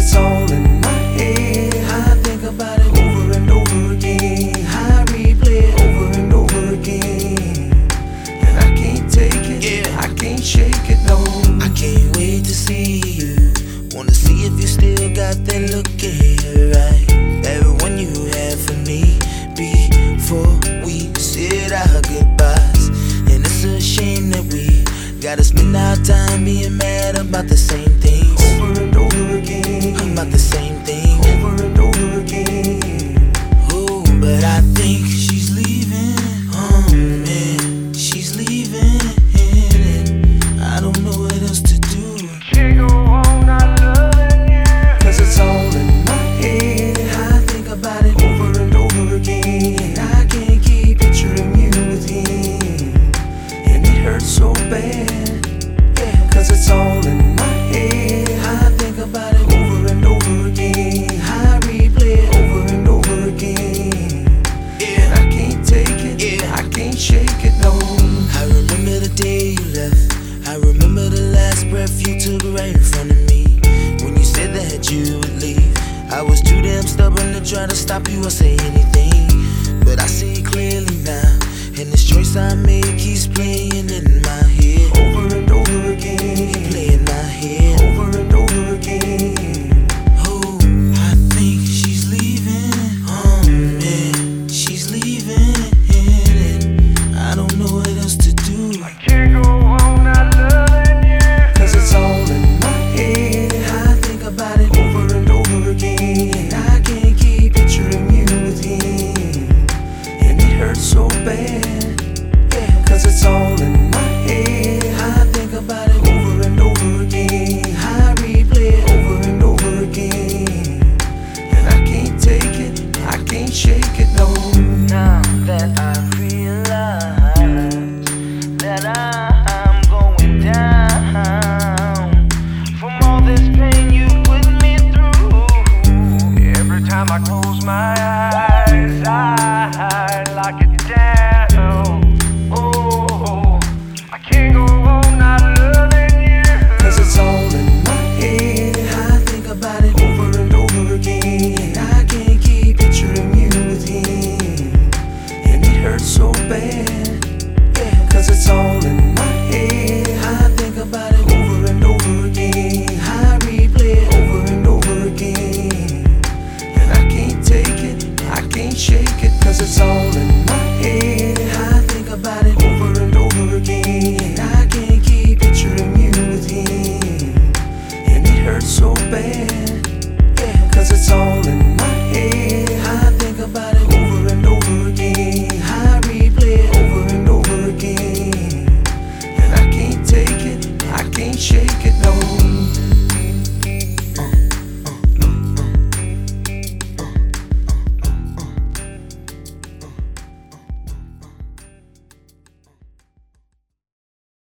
it's all in my head. I think about it over and over again. I replay it over and over again. And I can't take it, yeah. I can't shake it, no. I can't wait to see you. Wanna see if you still got that look in your eye, that one you had for me before we said our goodbyes. And it's a shame that we gotta spend our time being mad about the same things over and over again. About the same thing over and over again. Oh, but I think she's leaving. Oh man, she's leaving. And I don't know what else to do. Can't go on not loving you. Cause it's all in my head. I think about it over and over again. I can't keep picturing you with him, and it hurts so bad. Yeah, cause it's all in my head. I think about it over and over again. I replay it over and over again. Yeah, and I can't take it, yeah. I can't shake it, no. I remember the day you left. I remember the last breath you took right in front of me. When you said that you would leave, I was too damn stubborn to try to stop you or say anything. But I see it clearly now, and this choice I made keeps playing in my head. Over and over again. Play in my head. Over and over again. Oh, I think she's leaving. Oh man, she's leaving. And I don't know what else to do. I can't go on not loving you. Cause it's all in my head. I think about it over and over again. I can't keep picturing you with him, and it hurts so bad. Yeah, cause it's all in my head. I think about it over and over again. I replay it over and over again. And I can't take it, I can't shake it, no. Now that I realize that I'm going down from all this pain you put me through. Every time I close my eyes, I lock it down. Oh, I can't go on not loving you. Cause it's all in my head. I think about it over and over again. I can't keep picturing you with him, and it hurts so bad. Yeah, cause it's all in my head. I think about it over and over again. I replay it over and over again. And I can't take it, I can't shake it. Cause it's all